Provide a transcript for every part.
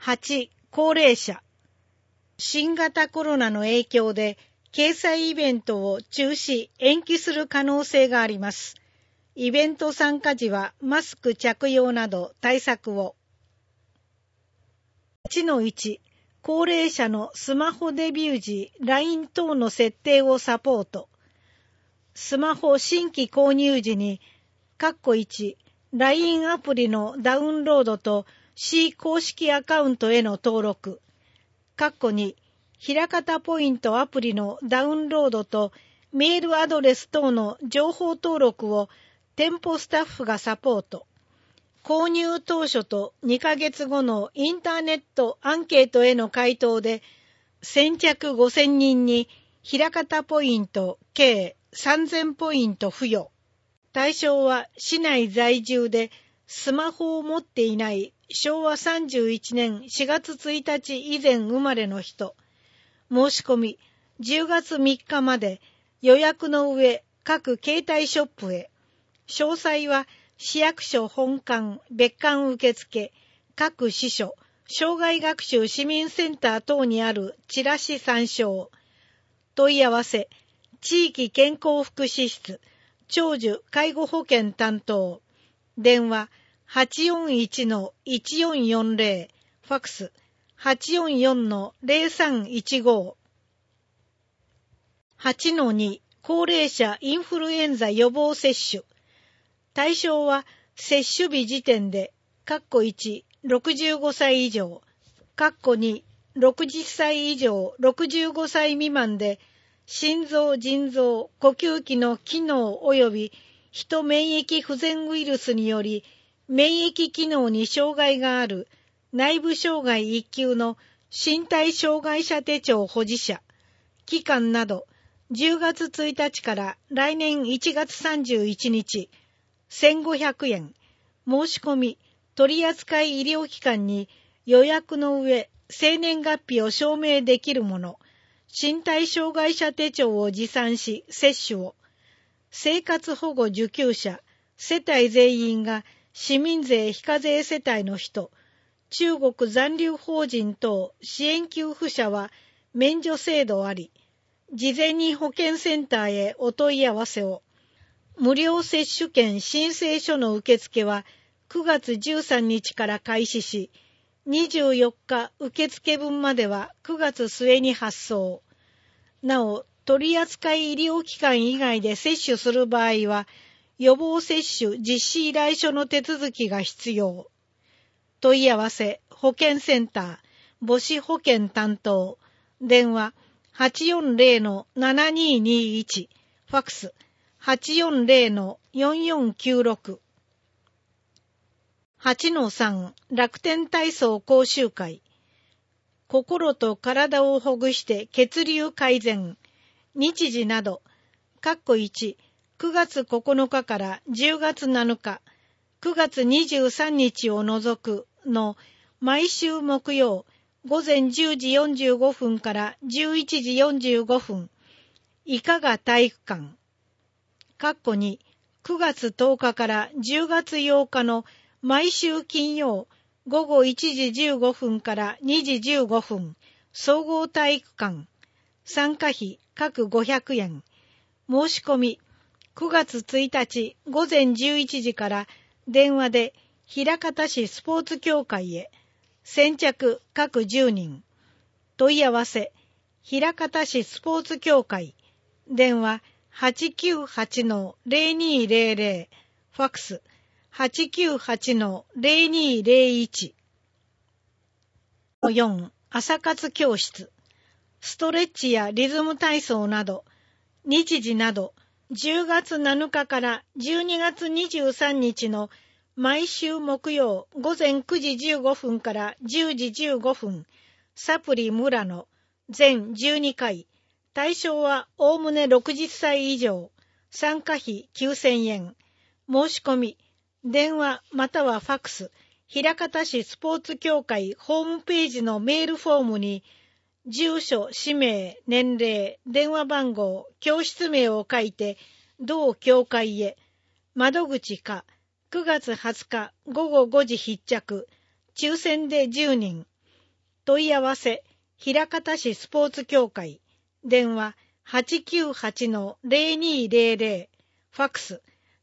8、高齢者。新型コロナの影響で、掲載イベントを中止・延期する可能性があります。イベント参加時はマスク着用など対策を。8-1、高齢者のスマホデビュー時、LINE 等の設定をサポート。スマホ新規購入時に、1、LINE アプリのダウンロードと C 公式アカウントへの登録。2、ひらかたポイントアプリのダウンロードとメールアドレス等の情報登録を店舗スタッフがサポート。購入当初と2ヶ月後のインターネットアンケートへの回答で先着5000人にひらかたポイント計3000ポイント付与。対象は市内在住でスマホを持っていない昭和31年4月1日以前生まれの人。申し込み10月3日まで予約の上各携帯ショップへ。詳細は市役所本館別館受付各支所障害学習市民センター等にあるチラシ参照。問い合わせ地域健康福祉室長寿介護保険担当。電話841-1440、ファックス844-0315。8-2、高齢者インフルエンザ予防接種。対象は接種日時点で、1、65歳以上、2、60歳以上65歳未満で、心臓・腎臓・呼吸器の機能及び人免疫不全ウイルスにより、免疫機能に障害がある内部障害1級の身体障害者手帳保持者。期間など、10月1日から来年1月31日、1500円。申し込み、取扱医療機関に予約の上、生年月日を証明できるもの。身体障害者手帳を持参し、接種を。生活保護受給者、世帯全員が市民税非課税世帯の人、中国残留法人等支援給付者は免除制度あり、事前に保健センターへお問い合わせを。無料接種券申請書の受付は9月13日から開始し、24日受付分までは9月末に発送。なお、取扱医療機関以外で接種する場合は、予防接種実施依頼書の手続きが必要。問い合わせ、保健センター、母子保健担当、電話840-7221、ファックス840-4496。8-3、楽天体操講習会。心と体をほぐして血流改善。日時など、1、9月9日から10月7日、9月23日を除くの毎週木曜、午前10時45分から11時45分、いかが体育館。2、9月10日から10月8日の毎週金曜、午後1時15分から2時15分、総合体育館。参加費各500円。申し込み、9月1日午前11時から電話で枚方市スポーツ協会へ。先着各10人。問い合わせ、枚方市スポーツ協会。電話898-0200、ファックス898-0201。4、朝活教室。ストレッチやリズム体操など、日時など、10月7日から12月23日の毎週木曜午前9時15分から10時15分、サプリ村野、全12回、対象はおおむね60歳以上、参加費9000円、申し込み、電話またはファックス、枚方市スポーツ協会ホームページのメールフォームに、住所、氏名、年齢、電話番号、教室名を書いて、同協会へ。窓口か、9月20日午後5時必着。抽選で10人。 問い合わせ、枚方市スポーツ協会、電話 898-0200、ファックス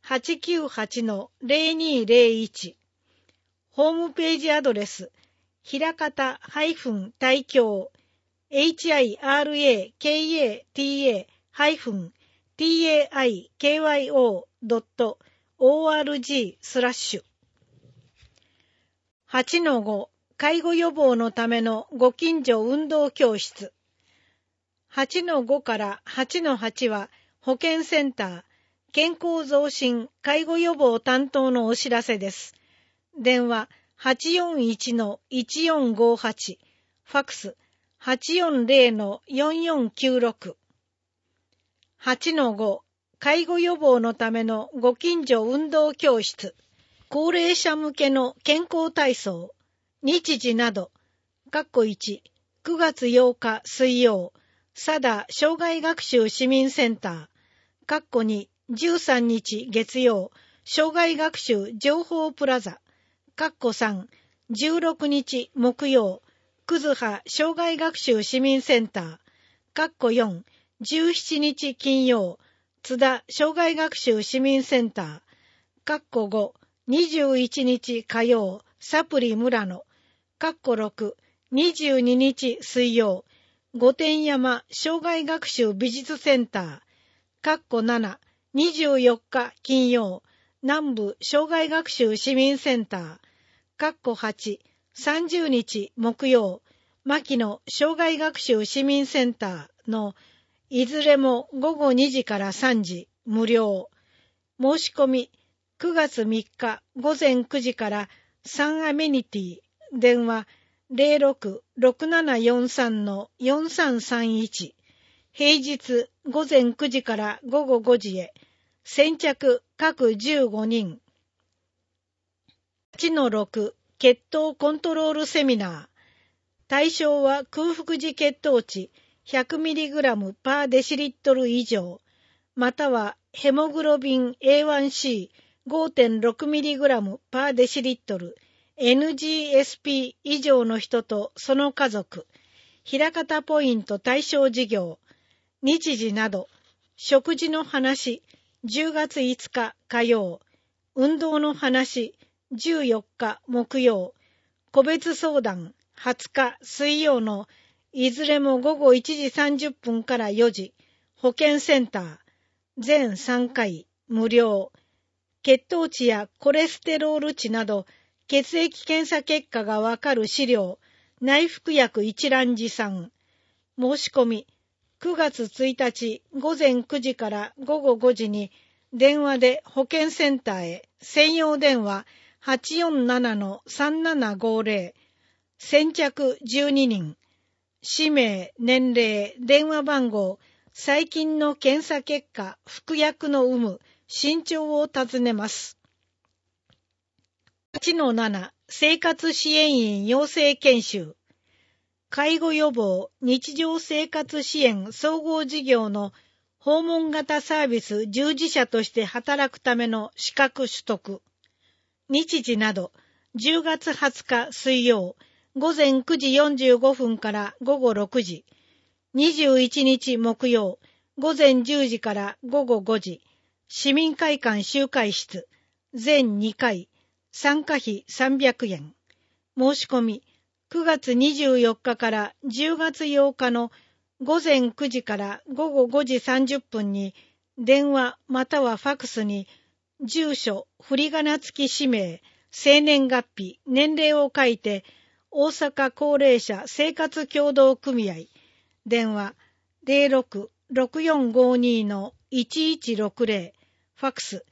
898-0201、ホームページアドレス、枚方大京、hirakata-taikyo.org/8-5 介護予防のためのご近所運動教室。8-5から8-8は保健センター、健康増進介護予防担当のお知らせです。電話 841-1458、ファックス 840-4496。8-5 介護予防のためのご近所運動教室。高齢者向けの健康体操、日時など、1、9月8日水曜、佐田障害学習市民センター、2、13日月曜、障害学習情報プラザ、3、16日木曜、葛葉障害学習市民センター、4、17日金曜、津田障害学習市民センター、5、21日火曜、サプリ村野、6、22日水曜、御殿山障害学習美術センター、7、24日金曜、南部障害学習市民センター、8、30日木曜、牧野障害学習市民センターのいずれも午後2時から3時無料。申し込み9月3日午前9時から3アメニティ、電話 06-6743-4331、平日午前9時から午後5時へ、先着各15人。8-6 血糖コントロールセミナー。対象は空腹時血糖値 100mg パーデシリットル以上、またはヘモグロビン A1C5.6mg パーデシリットル NGSP 以上の人とその家族、枚方ポイント対象事業、日時など、食事の話、10月5日火曜、運動の話、14日木曜、個別相談、20日水曜のいずれも午後1時30分から4時、保健センター、全3回無料。血糖値やコレステロール値など、血液検査結果がわかる資料、内服薬一覧持参。申し込み、9月1日午前9時から午後5時に、電話で保健センターへ、専用電話 847-3750、先着12人。氏名、年齢、電話番号、最近の検査結果、服薬の有無、身長を尋ねます。8-7 生活支援員養成研修。介護予防日常生活支援総合事業の訪問型サービス従事者として働くための資格取得。日時など、10月20日水曜、午前9時45分から午後6時、21日木曜、午前10時から午後5時、市民会館集会室、全2回、参加費300円。申し込み、9月24日から10月8日の午前9時から午後5時30分に、電話またはファクスに、住所、振り仮名付き氏名、生年月日、年齢を書いて、大阪高齢者生活協同組合、電話 06-6452-1160、ファクス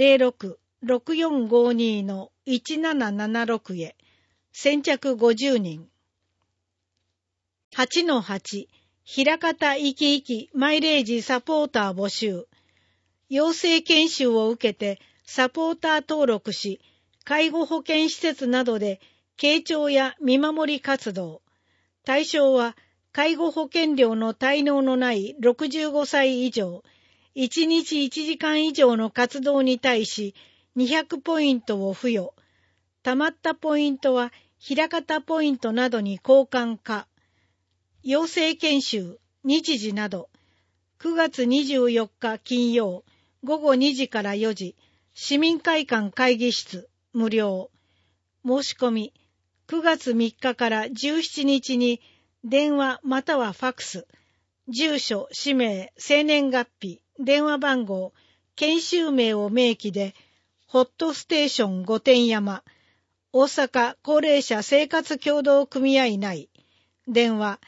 06-6452-1776 へ、先着50人。8-8 枚方いきいきマイレージサポーター募集。養成研修を受けてサポーター登録し、介護保健施設などで傾聴や見守り活動。対象は介護保険料の滞納のない65歳以上、1日1時間以上の活動に対し200ポイントを付与。たまったポイントは枚方ポイントなどに交換か、養成研修、日時など、9月24日金曜、午後2時から4時、市民会館会議室、無料。申し込み、9月3日から17日に、電話またはファクス、住所、氏名、生年月日、電話番号、研修名を明記で、ホットステーション御殿山、大阪高齢者生活協同組合内、電話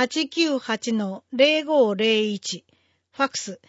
898-0501、ファクス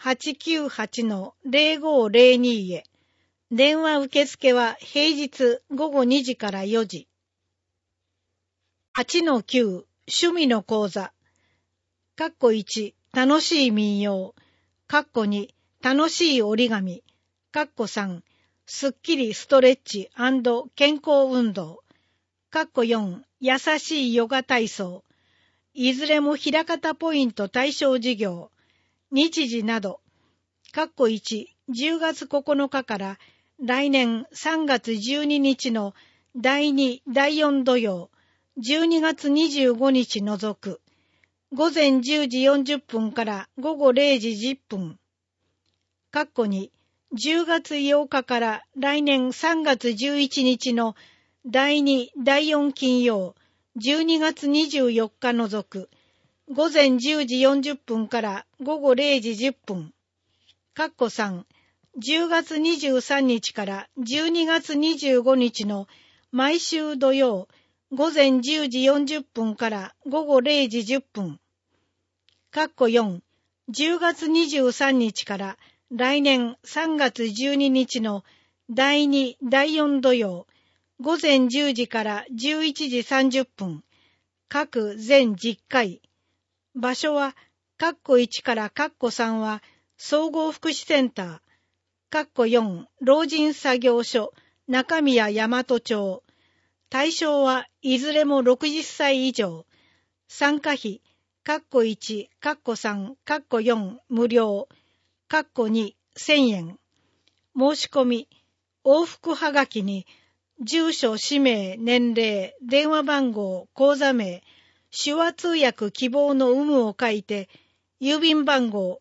898-0502 へ。電話受付は平日午後2時から4時。8-9、趣味の講座。1、楽しい民謡。2、楽しい折り紙。3、すっきりストレッチ&健康運動。4、優しいヨガ体操。いずれも枚方ポイント対象事業。日時など。10月9日から来年3月12日の第2、第4土曜、12月25日除く。午前10時40分から午後0時10分。2、10月8日から来年3月11日の第2、第4金曜、12月24日除く、午前10時40分から午後0時10分。3、10月23日から12月25日の毎週土曜、午前10時40分から午後0時10分。4、10月23日から来年3月12日の第2、第4土曜、午前10時から11時30分、各全10回。場所は、1から3は、総合福祉センター、4、老人作業所、中宮大和町。対象はいずれも60歳以上。参加費、1、3、4、無料。2、1000円。申し込み、往復はがきに、住所、氏名、年齢、電話番号、口座名、手話通訳希望の有無を書いて、郵便番号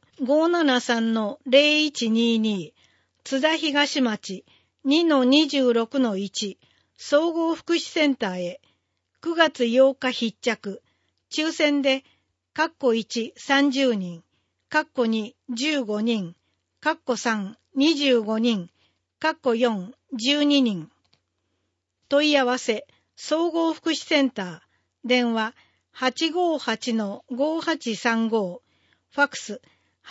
573-0122、津田東町 2-26-1、総合福祉センターへ、9月8日必着、抽選で、1、30人、2、15人、3、25人、4、12人。問い合わせ、総合福祉センター、電話 858-5835、ファクス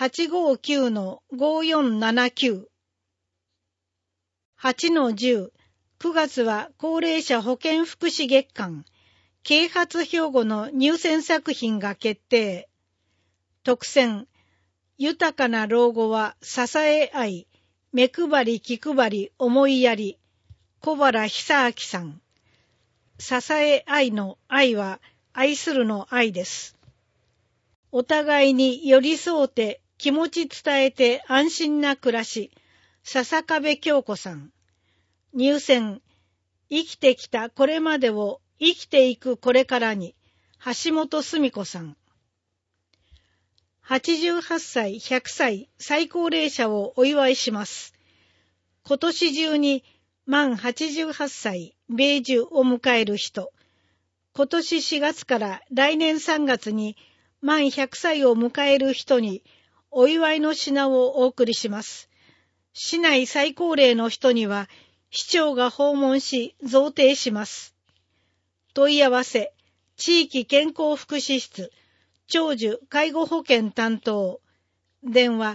859-5479。8-10、9月は高齢者保健福祉月間、啓発標語の入選作品が決定。特選、豊かな老後は支え合い、目配り気配り思いやり、小原久明さん。支え合いの愛は愛するの愛です。お互いに寄り添うて気持ち伝えて安心な暮らし、笹壁京子さん。入選、生きてきたこれまでを生きていくこれからに、橋本澄子さん。88歳、100歳、最高齢者をお祝いします。今年中に満88歳、米寿を迎える人。今年4月から来年3月に満100歳を迎える人にお祝いの品をお送りします。市内最高齢の人には市長が訪問し贈呈します。問い合わせ、地域健康福祉室、長寿介護保険担当。電話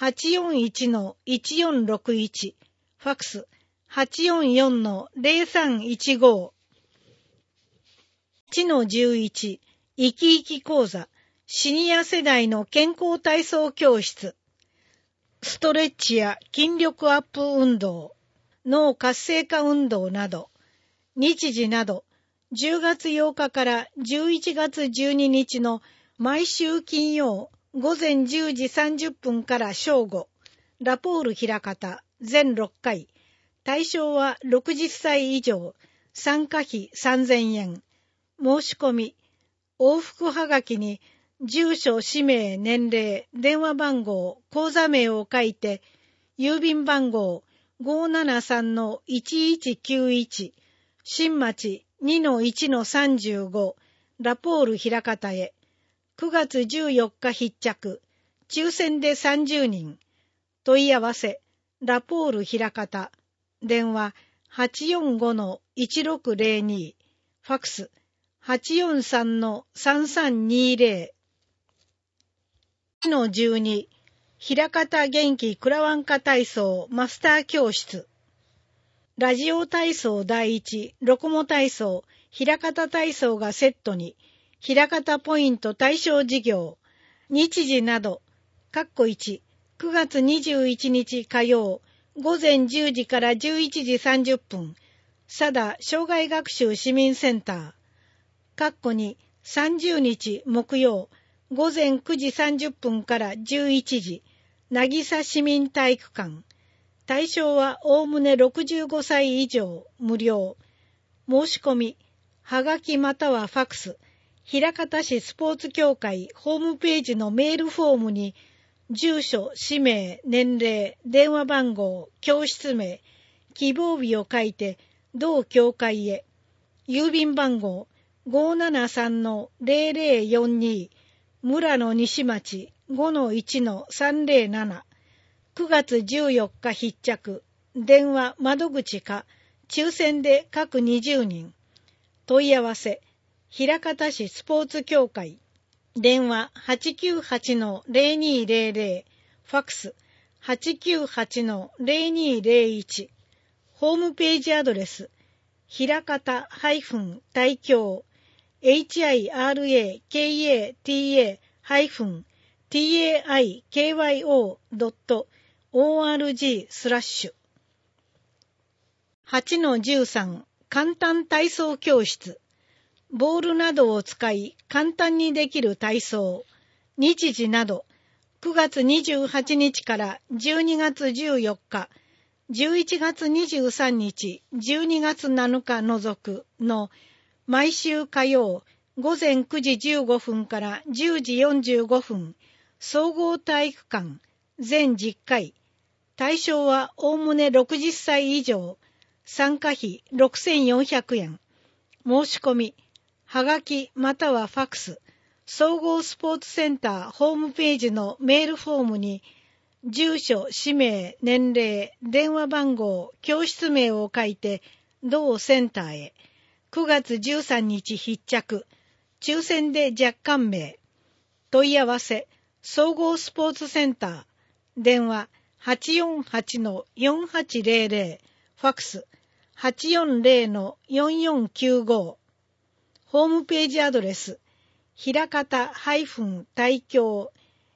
841-1461、ファクス 844-0315。1-11、生き生き講座、シニア世代の健康体操教室。ストレッチや筋力アップ運動、脳活性化運動など、日時など、10月8日から11月12日の毎週金曜午前10時30分から正午、ラポール枚方全6回、対象は60歳以上、 参加費3000円。申し込み、往復はがきに住所、氏名、年齢、電話番号、口座名を書いて、郵便番号 573-1191 新町 2-1-35 ラポール枚方へ。9月14日必着。抽選で30人。問い合わせ、ラポール枚方。電話 845-1602。ファクス 843-3320。12、枚方元気クラワンカ体操マスター教室。ラジオ体操第一、ロコモ体操、枚方体操がセットに、枚方ポイント対象事業、日時など、1、9月21日火曜、午前10時から11時30分、佐田障害学習市民センター、2、30日木曜、午前9時30分から11時、渚市民体育館。対象はおおむね65歳以上、無料。申し込み、はがきまたはファクス、枚方市スポーツ協会ホームページのメールフォームに、住所、氏名、年齢、電話番号、教室名、希望日を書いて、同協会へ。郵便番号 573-0042 村野西町 5-1-307。9月14日必着。電話窓口か抽選で各20人。問い合わせ、枚方市スポーツ協会。電話 898-0200。ファクス 898-0201。ホームページアドレス、枚方大京 hirakata-taikyo.org/。8-13 簡単体操教室。ボールなどを使い簡単にできる体操。日時など、9月28日から12月14日、11月23日、12月7日除くの毎週火曜午前9時15分から10時45分、総合体育館全10回。対象はおおむね60歳以上。参加費6400円。申し込み、はがきまたはファクス、総合スポーツセンターホームページのメールフォームに、住所、氏名、年齢、電話番号、教室名を書いて、同センターへ。9月13日必着。抽選で若干名。問い合わせ、総合スポーツセンター。電話 848-4800。ファクス 840-4495。ホームページアドレス、枚方大京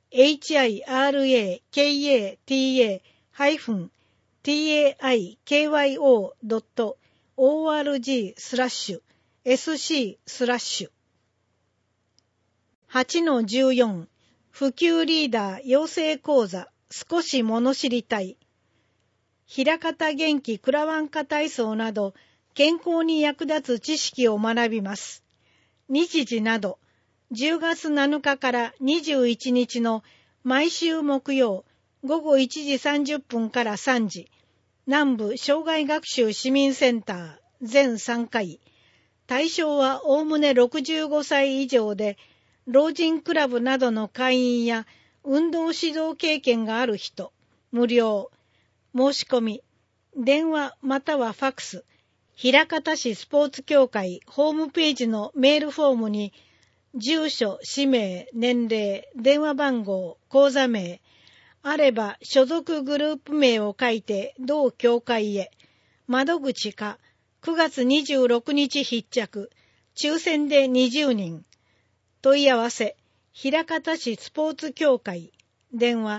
hirakata-taikyo.org/sc/。8-14 普及リーダー養成講座少し物知りたい。枚方元気クラワンカ体操など健康に役立つ知識を学びます。日時など、10月7日から21日の毎週木曜午後1時30分から3時、南部障害学習市民センター全3回。対象はおおむね65歳以上で、老人クラブなどの会員や運動指導経験がある人、無料。申し込み、電話またはファクス、枚方市スポーツ協会ホームページのメールフォームに、住所、氏名、年齢、電話番号、口座名、あれば所属グループ名を書いて同協会へ。窓口か9月26日必着。抽選で20人。問い合わせ、枚方市スポーツ協会。電話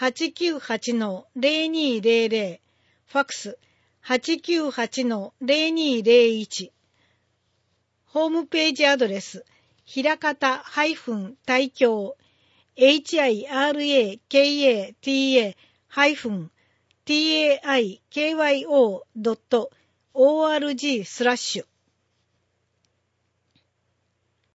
898-0200。ファクス 898-0201。ホームページアドレス、枚方大京hirakata-taikyo.org/